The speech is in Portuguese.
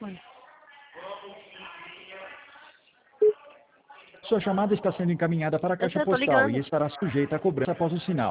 telefone. Sua chamada está sendo encaminhada para a caixa tô postal ligando. e estará sujeita a cobrança após o sinal.